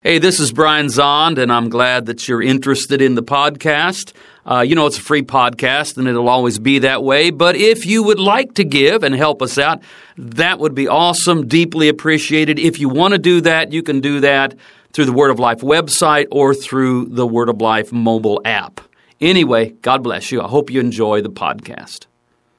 Hey, this is Brian Zond, and I'm glad that you're interested in the podcast. It's a free podcast, and it'll always be that way. But if you would like to give and help us out, that would be awesome, deeply appreciated. If you want to do that, you can do that through the Word of Life website or through the Word of Life mobile app. Anyway, God bless you. I hope you enjoy the podcast.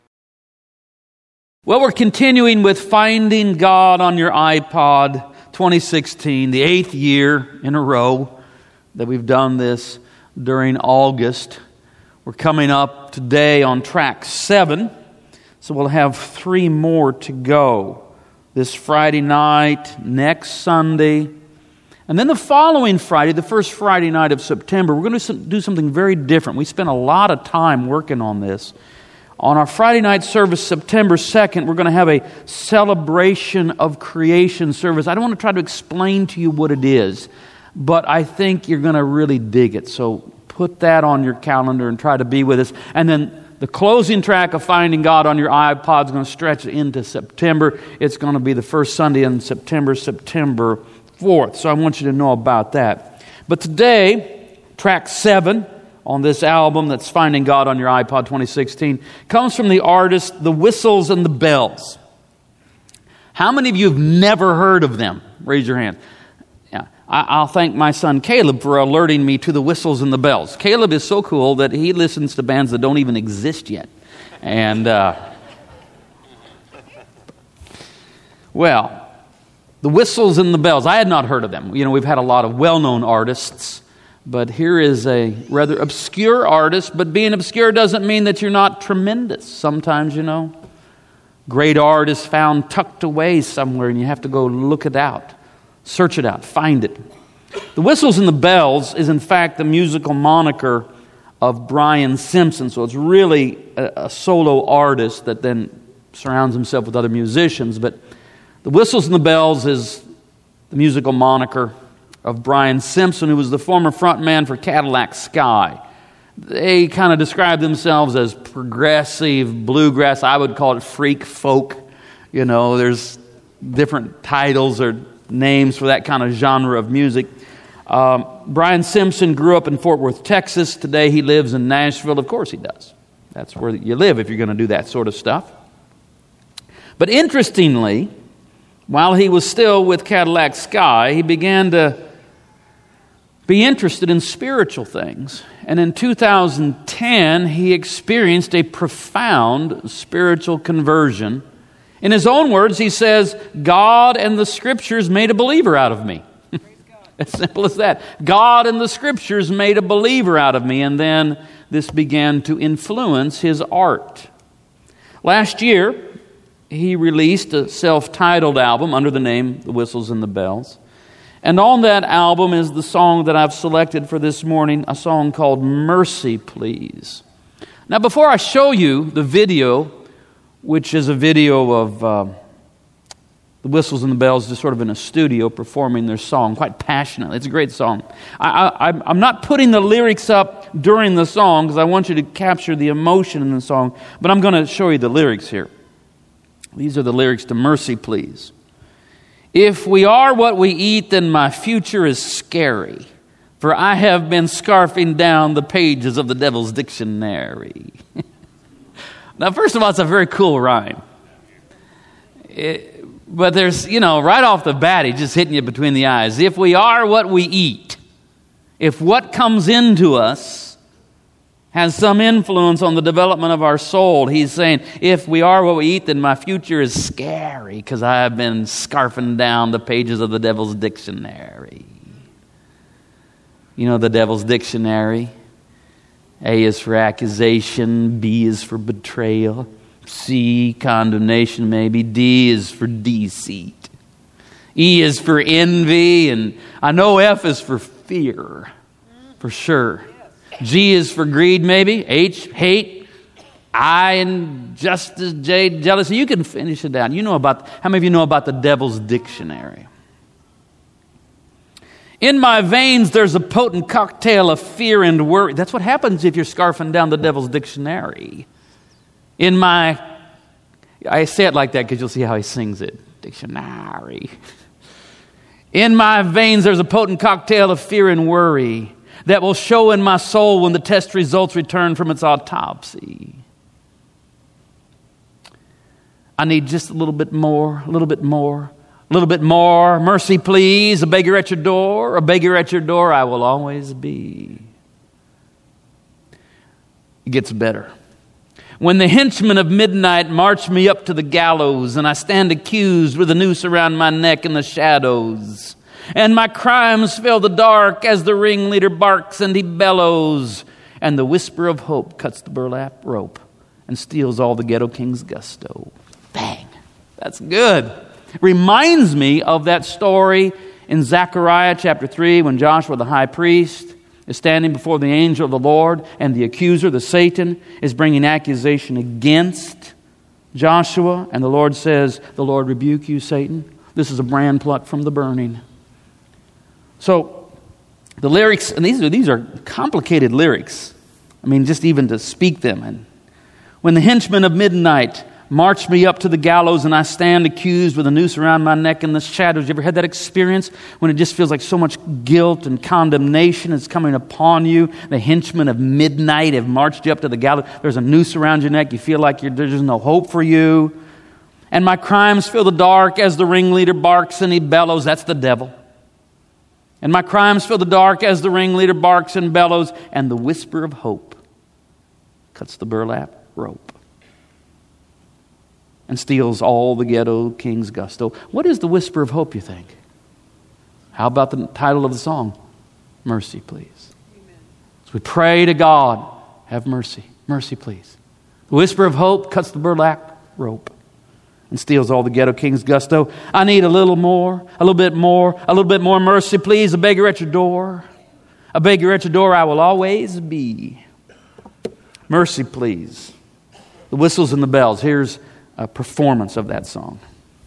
Well, we're continuing with Finding God on Your iPod 2016, the 8th year in a row that we've done this during August. We're coming up today on track 7, so we'll have 3 more to go. This Friday night, next Sunday, and then the following Friday, the first Friday night of September, we're going to do something very different. We spent a lot of time working on this. On our Friday night service, September 2nd, we're going to have a celebration of creation service. I don't want to try to explain to you what it is, but I think you're going to really dig it. So put that on your calendar and try to be with us. And then the closing track of Finding God on Your iPod is going to stretch into September. It's going to be the first Sunday in September 4th. So I want you to know about that. But today, track 7 on this album that's Finding God on Your iPod 2016 comes from the artist The Whistles and the Bells. How many of you have never heard of them? Raise your hand. Yeah, I'll thank my son Caleb for alerting me to The Whistles and the Bells. Caleb is so cool that he listens to bands that don't even exist yet. And, well, The Whistles and the Bells. I had not heard of them. We've had a lot of well-known artists, but here is a rather obscure artist, but being obscure doesn't mean that you're not tremendous. Sometimes, great art is found tucked away somewhere and you have to go look it out, search it out, find it. The Whistles and the Bells is in fact the musical moniker of Brian Simpson, so it's really a solo artist that then surrounds himself with other musicians. But the Whistles and the Bells is the musical moniker of Brian Simpson, who was the former frontman for Cadillac Sky. They kind of describe themselves as progressive bluegrass. I would call it freak folk. There's different titles or names for that kind of genre of music. Brian Simpson grew up in Fort Worth, Texas. Today he lives in Nashville. Of course he does. That's where you live if you're going to do that sort of stuff. But interestingly, while he was still with Cadillac Sky, he began to be interested in spiritual things. And in 2010, he experienced a profound spiritual conversion. In his own words, he says, God and the Scriptures made a believer out of me. As simple as that. God and the Scriptures made a believer out of me. And then this began to influence his art. Last year, he released a self-titled album under the name The Whistles and the Bells. And on that album is the song that I've selected for this morning, a song called Mercy, Please. Now, before I show you the video, which is a video of the Whistles and the Bells just sort of in a studio performing their song quite passionately. It's a great song. I'm not putting the lyrics up during the song because I want you to capture the emotion in the song, but I'm going to show you the lyrics here. These are the lyrics to Mercy, Please. If we are what we eat, then my future is scary, for I have been scarfing down the pages of the Devil's Dictionary. Now, first of all, it's a very cool rhyme. But there's, right off the bat, he's just hitting you between the eyes. If we are what we eat, if what comes into us has some influence on the development of our soul, he's saying, if we are what we eat, then my future is scary because I have been scarfing down the pages of the Devil's Dictionary. The Devil's Dictionary. A is for accusation, B is for betrayal, C, condemnation maybe, D is for deceit, E is for envy, and I know F is for fear, for sure. G is for greed, maybe. H, hate. I, injustice. J, jealousy. You can finish it down. How many of you know about the Devil's Dictionary? In my veins, there's a potent cocktail of fear and worry. That's what happens if you're scarfing down the Devil's Dictionary. I say it like that because you'll see how he sings it. Dictionary. In my veins there's a potent cocktail of fear and worry that will show in my soul when the test results return from its autopsy. I need just a little bit more, a little bit more, a little bit more. Mercy, please. A beggar at your door, a beggar at your door I will always be. It gets better. When the henchmen of midnight march me up to the gallows, and I stand accused with a noose around my neck in the shadows, and my crimes fill the dark as the ringleader barks and he bellows, and the whisper of hope cuts the burlap rope and steals all the ghetto king's gusto. Bang! That's good. Reminds me of that story in Zechariah chapter 3 when Joshua the high priest is standing before the angel of the Lord, and the accuser, the Satan, is bringing accusation against Joshua, and the Lord says, "The Lord rebuke you, Satan. This is a brand plucked from the burning." So the lyrics, and these are complicated lyrics. I mean, just even to speak them. And when the henchmen of midnight march me up to the gallows, and I stand accused with a noose around my neck in the shadows. You ever had that experience when it just feels like so much guilt and condemnation is coming upon you? The henchmen of midnight have marched you up to the gallows. There's a noose around your neck. You feel like there's no hope for you. And my crimes fill the dark as the ringleader barks and he bellows. That's the devil. And my crimes fill the dark as the ringleader barks and bellows, and the whisper of hope cuts the burlap rope and steals all the ghetto king's gusto. What is the whisper of hope, you think? How about the title of the song? Mercy, please. Amen. So we pray to God, have mercy. Mercy, please. The whisper of hope cuts the burlap rope and steals all the ghetto king's gusto. I need a little more, a little bit more, a little bit more mercy, please. A beggar at your door. A beggar at your door I will always be. Mercy, please. The whistles and the bells. Here's a performance of that song.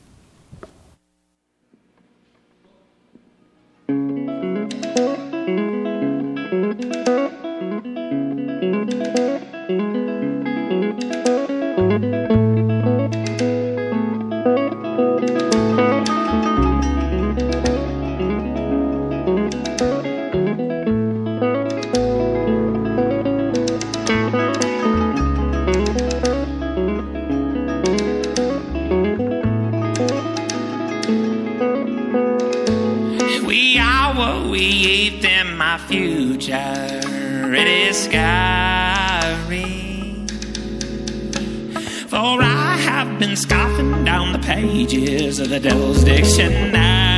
Future, it is scary, for I have been scoffing down the pages of the devil's dictionary.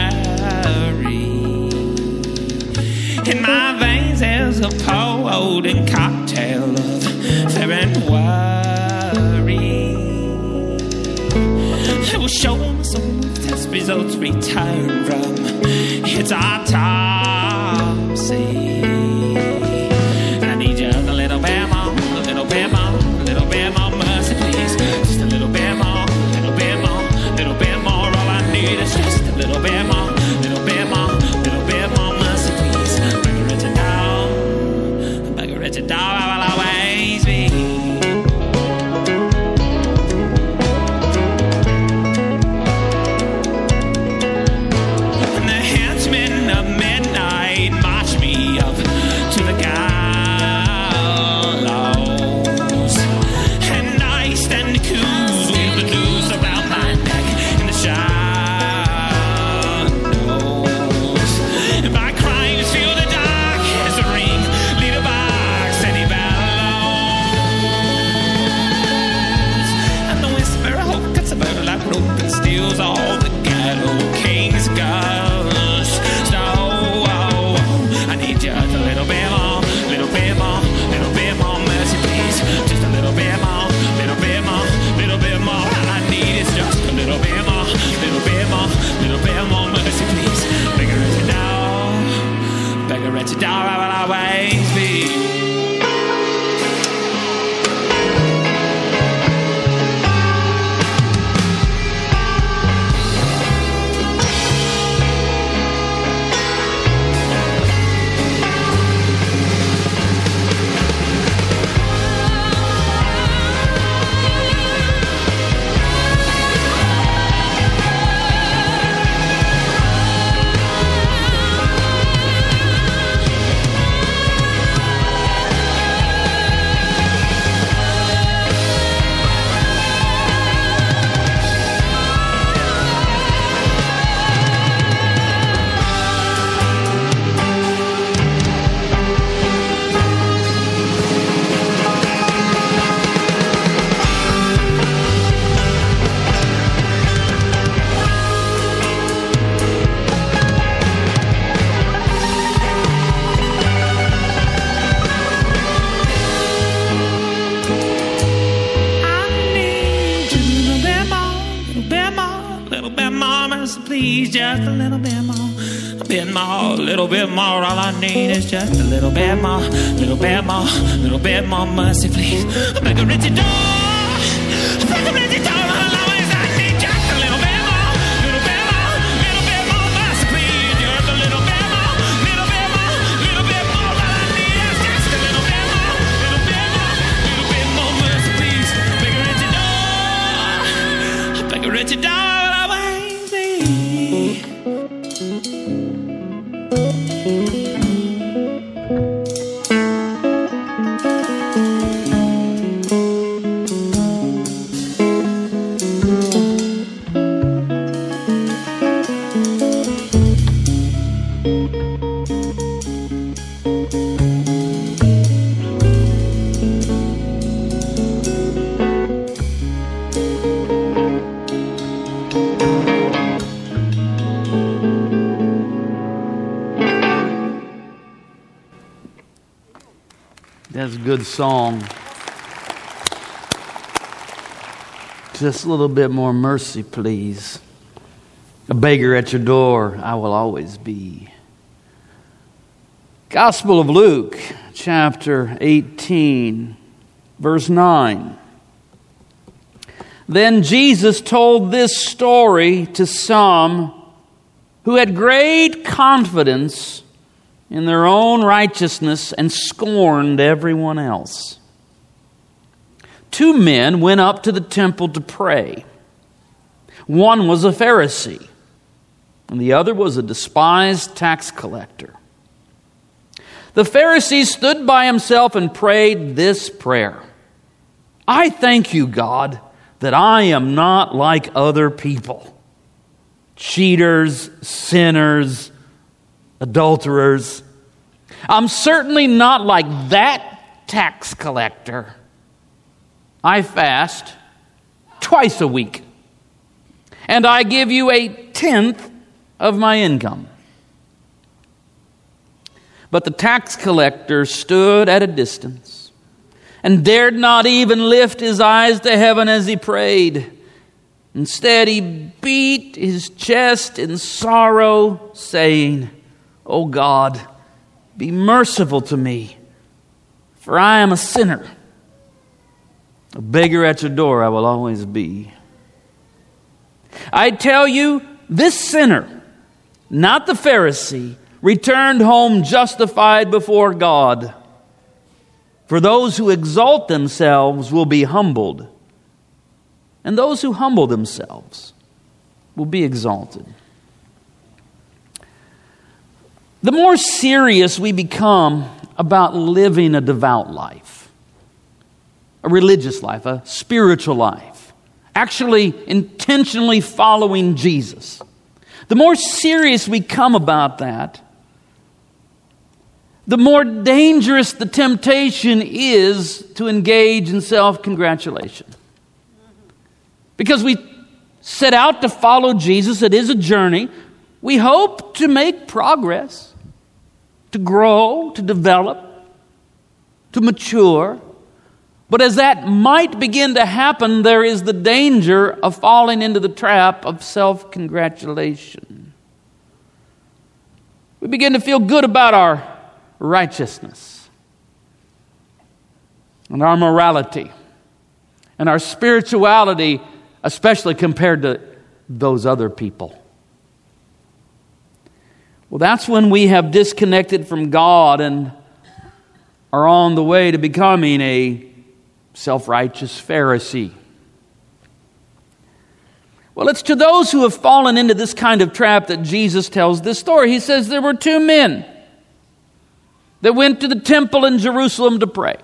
In my veins there's a potent cocktail of fear and worry. It will show us all the test results return from its autopsy. I need you a little bit more, a little bit more, a little bit more mercy, please. Just a little bit more, little bit more, little bit more. All I need is just a little bit more, little bit more, little bit more mercy, please. Beggar at your door, beggar at your door, I will always be. please, just a little bit more. A bit more, a little bit more. All I need is just a little bit more, little bit more, little bit more mercy, please. I beg a rich door, I beg a rich door. All I need just a little bit more, little bit more, little bit more mercy, please. Just a little bit more, little bit more, little bit more. All I need is just a little bit more, little bit more, little bit more mercy, please. Beg a rich door, I beg a rich door. That's a good song. Just a little bit more mercy, please. A beggar at your door, I will always be. Gospel of Luke, chapter 18, verse 9. Then Jesus told this story to some who had great confidence in their own righteousness and scorned everyone else. 2 men went up to the temple to pray. One was a Pharisee, and the other was a despised tax collector. The Pharisee stood by himself and prayed this prayer: I thank you, God, that I am not like other people, cheaters, sinners, adulterers. I'm certainly not like that tax collector. I fast twice a week, and I give you 1/10 of my income. But the tax collector stood at a distance and dared not even lift his eyes to heaven as he prayed. Instead, he beat his chest in sorrow, saying, "O God, be merciful to me, for I am a sinner. A beggar at your door I will always be." I tell you, this sinner, not the Pharisee, returned home justified before God. For those who exalt themselves will be humbled, and those who humble themselves will be exalted. The more serious we become about living a devout life, a religious life, a spiritual life, actually intentionally following Jesus, the more serious we come about that, the more dangerous the temptation is to engage in self-congratulation. Because we set out to follow Jesus, it is a journey. We hope to make progress, to grow, to develop, to mature. But as that might begin to happen, there is the danger of falling into the trap of self-congratulation. We begin to feel good about our righteousness and our morality and our spirituality, especially compared to those other people. Well, that's when we have disconnected from God and are on the way to becoming a self-righteous Pharisee. Well, it's to those who have fallen into this kind of trap that Jesus tells this story. He says there were 2 men that went to the temple in Jerusalem to pray.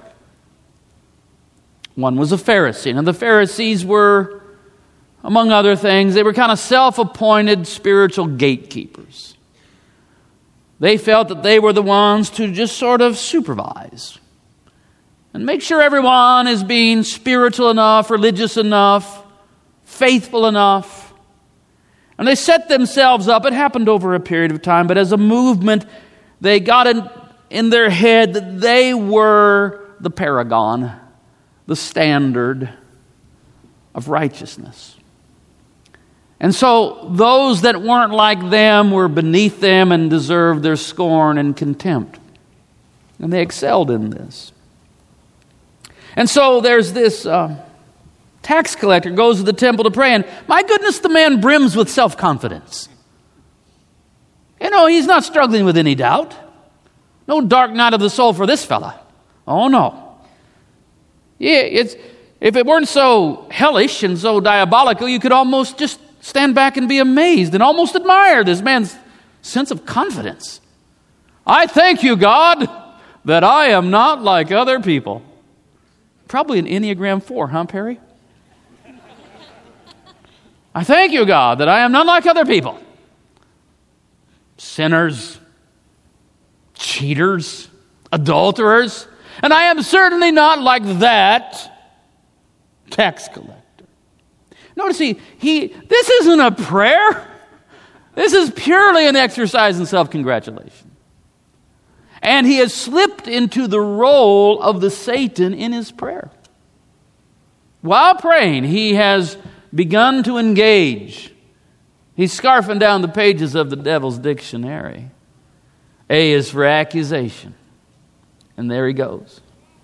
One was a Pharisee. Now, the Pharisees were, among other things, they were kind of self-appointed spiritual gatekeepers. They felt that they were the ones to just sort of supervise and make sure everyone is being spiritual enough, religious enough, faithful enough. And they set themselves up. It happened over a period of time, but as a movement, they got in their head that they were the paragon, the standard of righteousness. And so those that weren't like them were beneath them and deserved their scorn and contempt. And they excelled in this. And so there's this tax collector goes to the temple to pray, and my goodness, the man brims with self-confidence. You know, he's not struggling with any doubt. No dark night of the soul for this fella. Oh, no. Yeah, if it weren't so hellish and so diabolical, you could almost just stand back and be amazed and almost admire this man's sense of confidence. I thank you, God, that I am not like other people. Probably an Enneagram 4, huh, Perry? I thank you, God, that I am not like other people. Sinners, cheaters, adulterers, and I am certainly not like that tax collector. Notice this isn't a prayer. This is purely an exercise in self-congratulation. And he has slipped into the role of the Satan in his prayer. While praying, he has begun to engage. He's scarfing down the pages of the devil's dictionary. A is for accusation. And there he goes.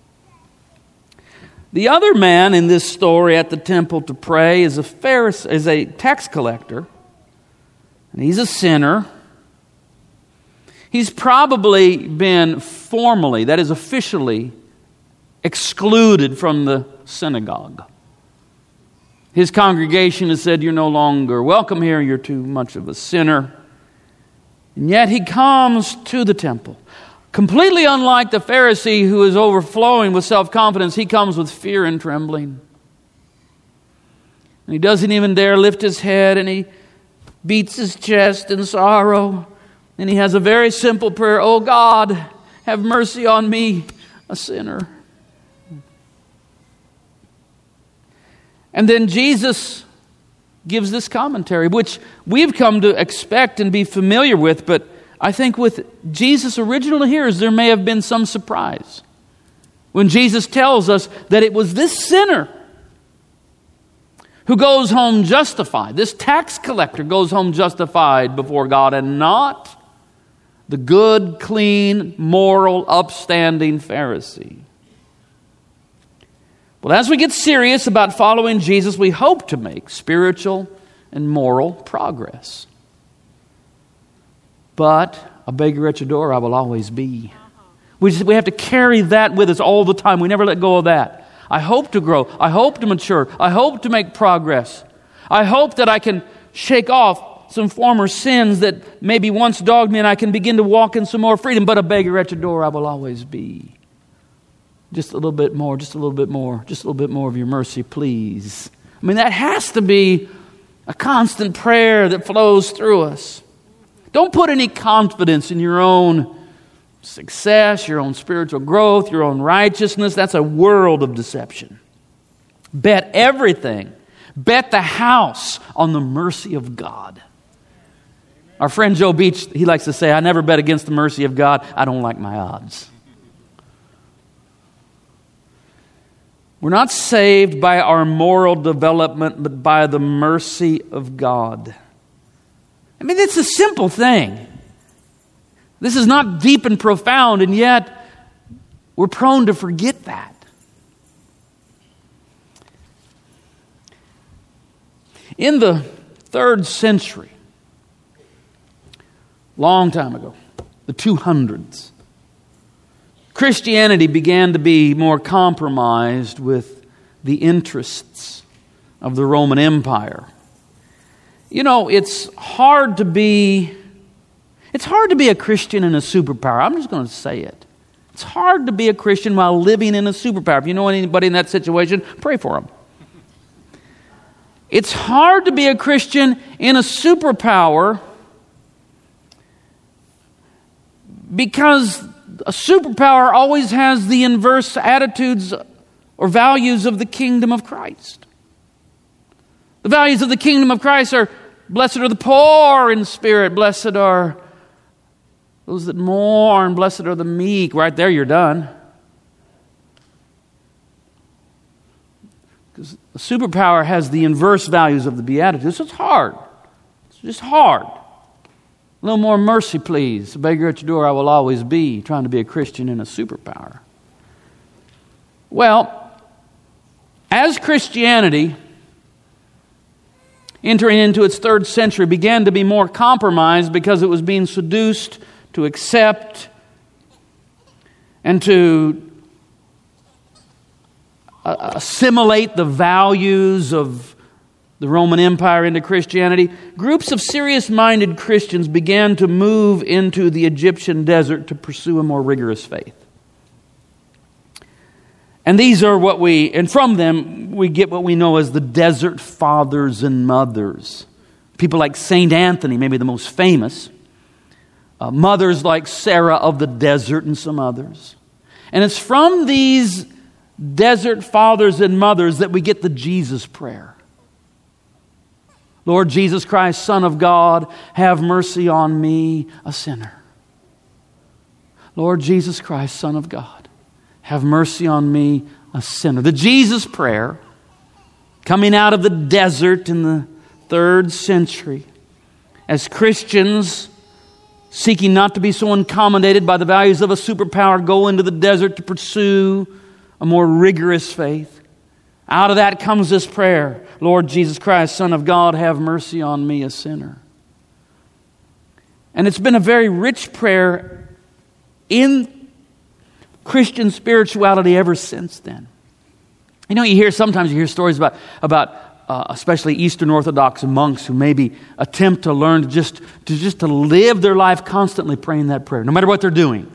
The other man in this story at the temple to pray is a Pharisee, is a tax collector. And he's a sinner. He's probably been formally, that is officially, excluded from the synagogue. His congregation has said, you're no longer welcome here, you're too much of a sinner. And yet he comes to the temple. Completely unlike the Pharisee who is overflowing with self-confidence, he comes with fear and trembling. And he doesn't even dare lift his head, and he beats his chest in sorrow. And he has a very simple prayer, oh God, have mercy on me, a sinner. And then Jesus gives this commentary, which we've come to expect and be familiar with, but I think with Jesus' original hearers, there may have been some surprise when Jesus tells us that it was this sinner who goes home justified. This tax collector goes home justified before God, and not the good, clean, moral, upstanding Pharisee. Well, as we get serious about following Jesus, we hope to make spiritual and moral progress. But a beggar at your door I will always be. We have to carry that with us all the time. We never let go of that. I hope to grow. I hope to mature. I hope to make progress. I hope that I can shake off some former sins that maybe once dogged me, and I can begin to walk in some more freedom. But a beggar at your door I will always be. Just a little bit more, just a little bit more, just a little bit more of your mercy, please. I mean, that has to be a constant prayer that flows through us. Don't put any confidence in your own success, your own spiritual growth, your own righteousness. That's a world of deception. Bet everything. Bet the house on the mercy of God. Our friend Joe Beach, he likes to say, I never bet against the mercy of God. I don't like my odds. We're not saved by our moral development, but by the mercy of God. I mean, it's a simple thing. This is not deep and profound, and yet we're prone to forget that. In the 3rd century, long time ago, the 200s, Christianity began to be more compromised with the interests of the Roman Empire. You know, it's hard to be a Christian in a superpower. I'm just going to say it. It's hard to be a Christian while living in a superpower. If you know anybody in that situation, pray for them. It's hard to be a Christian in a superpower because a superpower always has the inverse attitudes or values of the kingdom of Christ. The values of the kingdom of Christ are, blessed are the poor in spirit, blessed are those that mourn, blessed are the meek. Right there, you're done. Because the superpower has the inverse values of the Beatitudes. So it's hard. just hard. A little more mercy, please. A beggar at your door I will always be, trying to be a Christian in a superpower. Well, as Christianity, entering into its 3rd century, began to be more compromised because it was being seduced to accept and to assimilate the values of the Roman Empire into Christianity, groups of serious-minded Christians began to move into the Egyptian desert to pursue a more rigorous faith. And these are and from them we get what we know as the desert fathers and mothers. People like St. Anthony, maybe the most famous. Mothers like Sarah of the Desert and some others. And it's from these desert fathers and mothers that we get the Jesus prayer. Lord Jesus Christ, Son of God, have mercy on me, a sinner. Lord Jesus Christ, Son of God, have mercy on me, a sinner. The Jesus prayer, coming out of the desert in the 3rd century, as Christians seeking not to be so accommodated by the values of a superpower, go into the desert to pursue a more rigorous faith. Out of that comes this prayer, Lord Jesus Christ, Son of God, have mercy on me, a sinner. And it's been a very rich prayer in Christian spirituality ever since then. You know, sometimes you hear stories about especially Eastern Orthodox monks who maybe attempt to learn to live their life constantly praying that prayer, no matter what they're doing.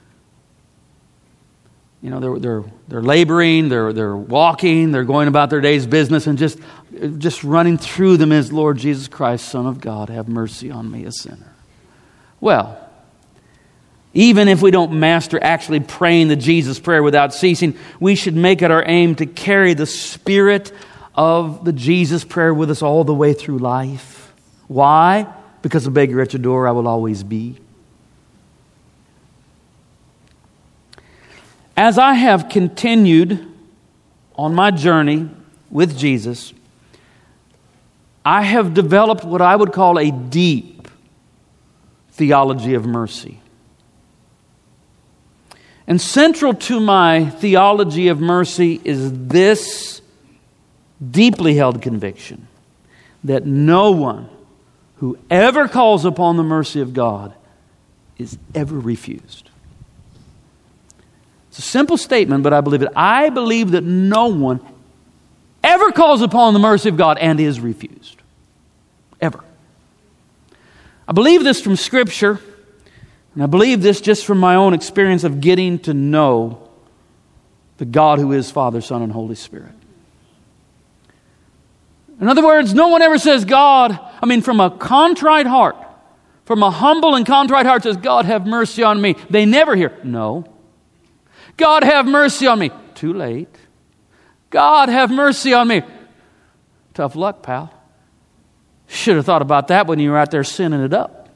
You know, they're laboring, they're walking, they're going about their day's business, and just running through them is, Lord Jesus Christ, Son of God, have mercy on me, a sinner. Well, even if we don't master actually praying the Jesus prayer without ceasing, we should make it our aim to carry the spirit of the Jesus prayer with us all the way through life. Why? Because a beggar at your door I will always be. As I have continued on my journey with Jesus, I have developed what I would call a deep theology of mercy. And central to my theology of mercy is this deeply held conviction that no one who ever calls upon the mercy of God is ever refused. It's a simple statement, but I believe it. I believe that no one ever calls upon the mercy of God and is refused. Ever. I believe this from Scripture, and I believe this just from my own experience of getting to know the God who is Father, Son, and Holy Spirit. In other words, no one ever says, from a contrite heart, from a humble and contrite heart says, God, have mercy on me. They never hear, no. God, have mercy on me. Too late. God, have mercy on me. Tough luck, pal. Should have thought about that when you were out there sinning it up.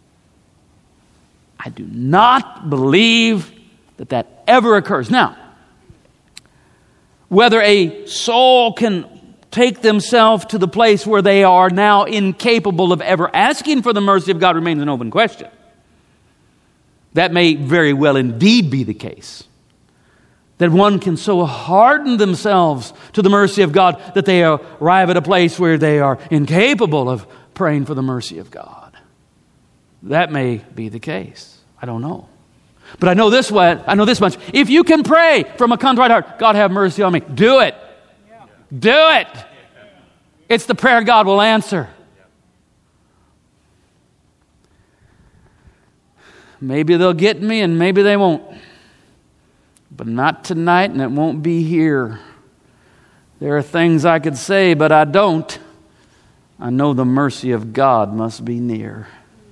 I do not believe that ever occurs. Now, whether a soul can take themselves to the place where they are now incapable of ever asking for the mercy of God remains an open question. That may very well indeed be the case. That one can so harden themselves to the mercy of God that they arrive at a place where they are incapable of praying for the mercy of God. That may be the case. I don't know. But I know this much. If you can pray from a contrite heart, God, have mercy on me, do it. Do it. It's the prayer God will answer. Maybe they'll get me and maybe they won't. But not tonight, and it won't be here. There are things I could say, but I don't. I know the mercy of God must be near.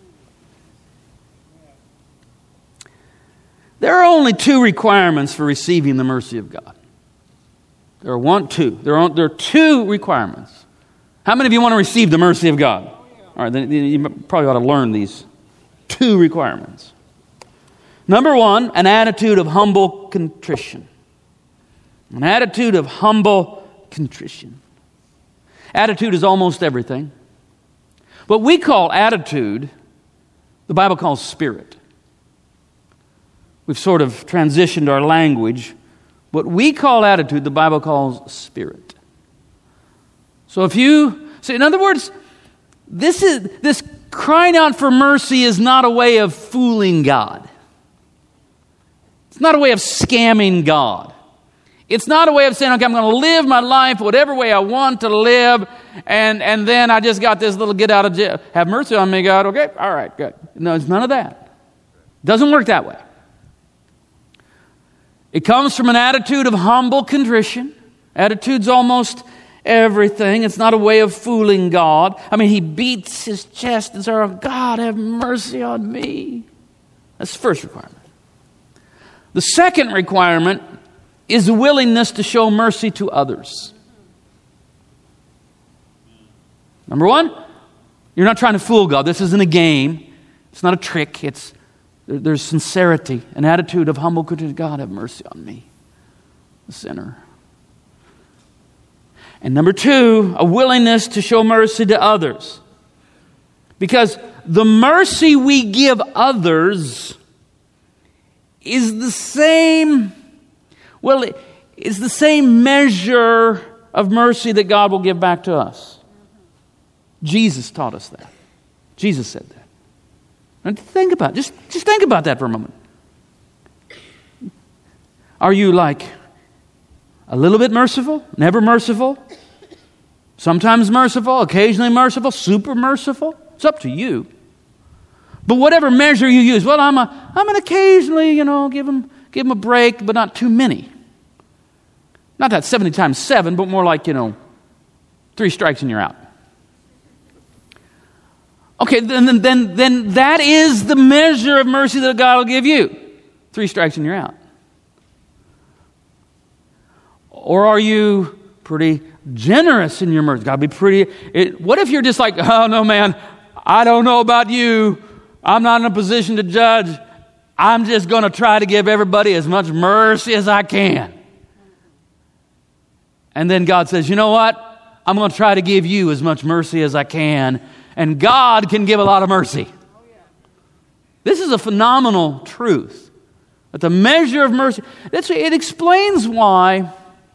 There are only 2 requirements for receiving the mercy of God. There are 2 requirements. How many of you want to receive the mercy of God? All right, then you probably ought to learn these 2 requirements. Number 1, an attitude of humble contrition. An attitude of humble contrition. Attitude is almost everything. What we call attitude, the Bible calls spirit. We've sort of transitioned our language. What we call attitude, the Bible calls spirit. So in other words, this crying out for mercy is not a way of fooling God. It's not a way of scamming God. It's not a way of saying, okay, I'm going to live my life whatever way I want to live, and then I just got this little get out of jail. Have mercy on me, God. Okay, all right, good. No, it's none of that. It doesn't work that way. It comes from an attitude of humble contrition. Attitude's almost everything. It's not a way of fooling God. I mean, he beats his chest and says, God, have mercy on me. That's the first requirement. The second requirement is a willingness to show mercy to others. Number one, you're not trying to fool God. This isn't a game. It's not a trick. There's sincerity, an attitude of humble contrition. God, have mercy on me, the sinner. And number two, a willingness to show mercy to others. Because the mercy we give others is the same measure of mercy that God will give back to us. Jesus taught us that. Jesus said that. Now think about it. Just think about that for a moment. Are you like a little bit merciful, never merciful, sometimes merciful, occasionally merciful, super merciful? It's up to you. But whatever measure you use, well, I'm an occasionally, give him a break, but not too many. Not that 70 times 7, but more like, 3 strikes and you're out. Okay, then that is the measure of mercy that God will give you. 3 strikes and you're out. Or are you pretty generous in your mercy? God, be pretty. What if you're just like, oh no, man, I don't know about you. I'm not in a position to judge. I'm just going to try to give everybody as much mercy as I can. And then God says, you know what? I'm going to try to give you as much mercy as I can. And God can give a lot of mercy. This is a phenomenal truth. But the measure of mercy, it explains why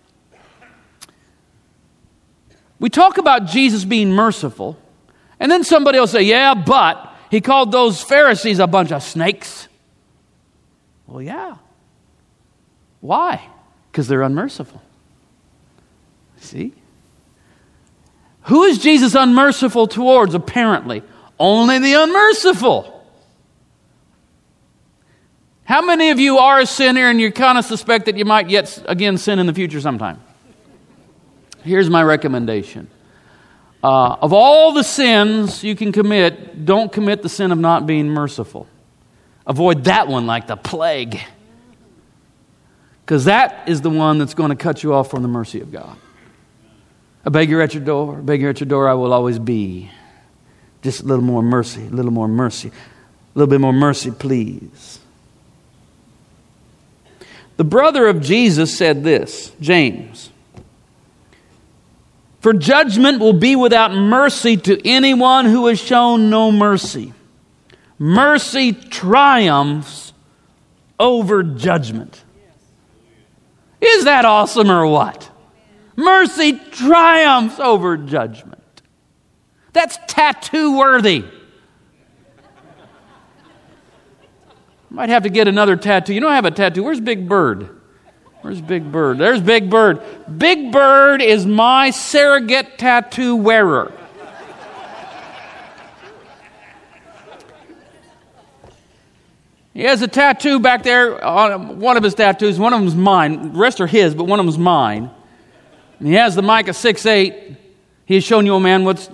we talk about Jesus being merciful. And then somebody will say, yeah, but he called those Pharisees a bunch of snakes. Well, yeah. Why? Because they're unmerciful. See? Who is Jesus unmerciful towards, apparently? Only the unmerciful. How many of you are a sinner and you kind of suspect that you might yet again sin in the future sometime? Here's my recommendation. Of all the sins you can commit, don't commit the sin of not being merciful. Avoid that one like the plague. Because that is the one that's going to cut you off from the mercy of God. A beggar at your door, I will always be. Just a little more mercy, a little more mercy. A little bit more mercy, please. The brother of Jesus said this, James. For judgment will be without mercy to anyone who has shown no mercy. Mercy triumphs over judgment. Is that awesome or what? Mercy triumphs over judgment. That's tattoo worthy. Might have to get another tattoo. I have a tattoo. Where's Big Bird? Where's Big Bird? There's Big Bird. Big Bird is my surrogate tattoo wearer. He has a tattoo back there on one of his tattoos. One of them's mine. The rest are his, but one of them's mine. And he has the Micah 6:8. He has shown you, O man, what's,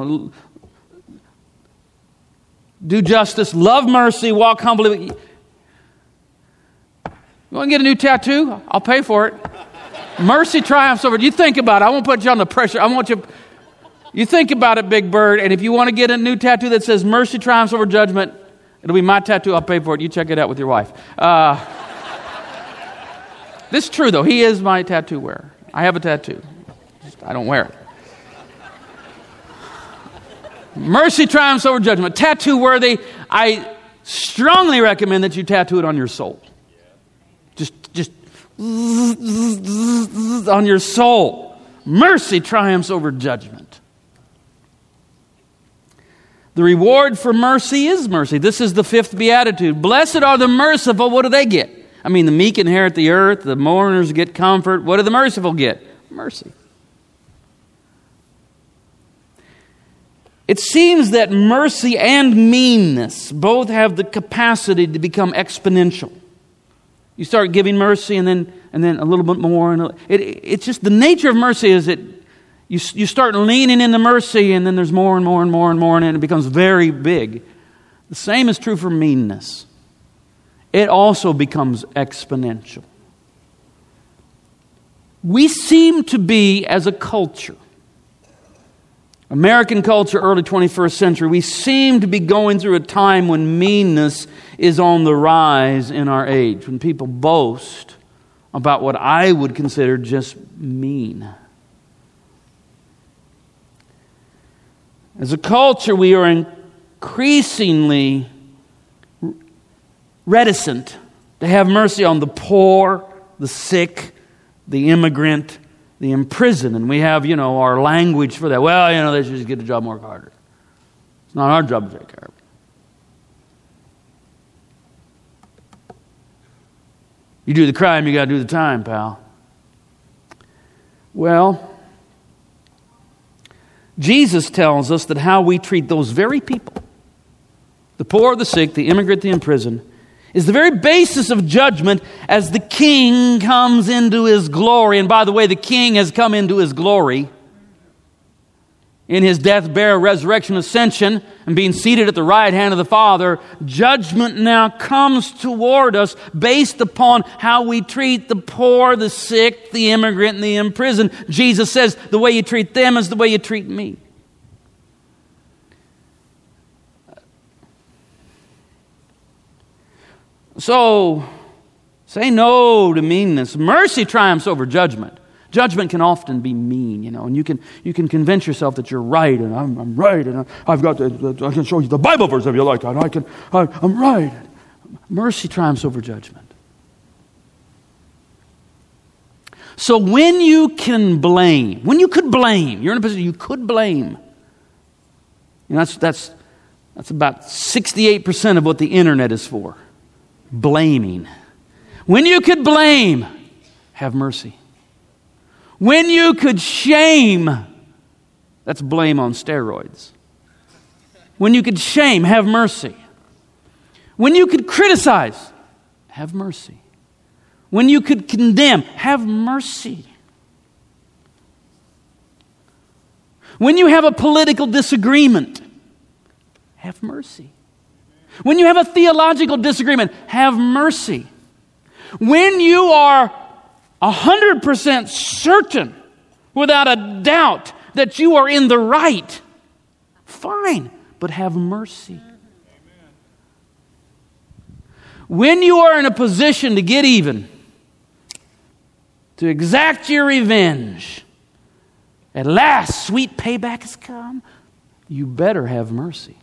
do justice, love mercy, walk humbly. You want to get a new tattoo? I'll pay for it. Mercy triumphs over. You think about it. I won't put you on the pressure. I want you. You think about it, Big Bird. And if you want to get a new tattoo that says mercy triumphs over judgment, it'll be my tattoo. I'll pay for it. You check it out with your wife. This is true, though. He is my tattoo wearer. I have a tattoo. I don't wear it. Mercy triumphs over judgment. Tattoo worthy. I strongly recommend that you tattoo it on your soul. Just on your soul. Mercy triumphs over judgment. The reward for mercy is mercy. This is the fifth beatitude. Blessed are the merciful. What do they get? I mean, the meek inherit the earth. The mourners get comfort. What do the merciful get? Mercy. It seems that mercy and meanness both have the capacity to become exponential. You start giving mercy and then a little bit more. And it's just the nature of mercy is that you start leaning into mercy and then there's more and more and more and more and it becomes very big. The same is true for meanness. It also becomes exponential. We seem to be, as a culture, American culture, early 21st century, we seem to be going through a time when meanness is on the rise in our age, when people boast about what I would consider just mean. As a culture, we are increasingly reticent to have mercy on the poor, the sick, the immigrant, the imprisoned. And we have, our language for that. Well, they should just get the job more harder. It's not our job to take care of it. You do the crime, you got to do the time, pal. Well, Jesus tells us that how we treat those very people, the poor, the sick, the immigrant, the imprisoned, is the very basis of judgment as the King comes into His glory. And by the way, the King has come into His glory in His death, burial, resurrection, ascension, and being seated at the right hand of the Father. Judgment now comes toward us based upon how we treat the poor, the sick, the immigrant, and the imprisoned. Jesus says the way you treat them is the way you treat me. So, say no to meanness. Mercy triumphs over judgment. Judgment can often be mean, and you can convince yourself that you're right, and I'm right, and I can show you the Bible verse if you like, and I'm right. Mercy triumphs over judgment. So when you could blame, you're in a position you could blame. That's about 68% of what the internet is for. Blaming. When you could blame, have mercy. When you could shame, that's blame on steroids. When you could shame, have mercy. When you could criticize, have mercy. When you could condemn, have mercy. When you have a political disagreement, have mercy. When you have a theological disagreement, have mercy. When you are 100% certain, without a doubt, that you are in the right, fine, but have mercy. When you are in a position to get even, to exact your revenge, at last sweet payback has come, you better have mercy.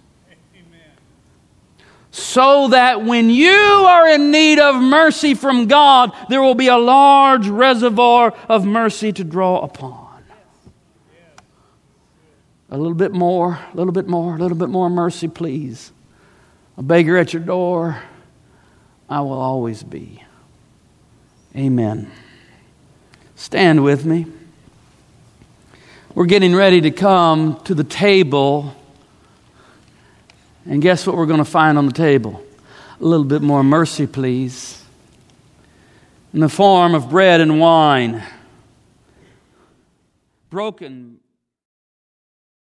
So that when you are in need of mercy from God, there will be a large reservoir of mercy to draw upon. A little bit more mercy, please. A beggar at your door, I will always be. Amen. Stand with me. We're getting ready to come to the table. And guess what we're going to find on the table? A little bit more mercy, please. In the form of bread and wine. Broken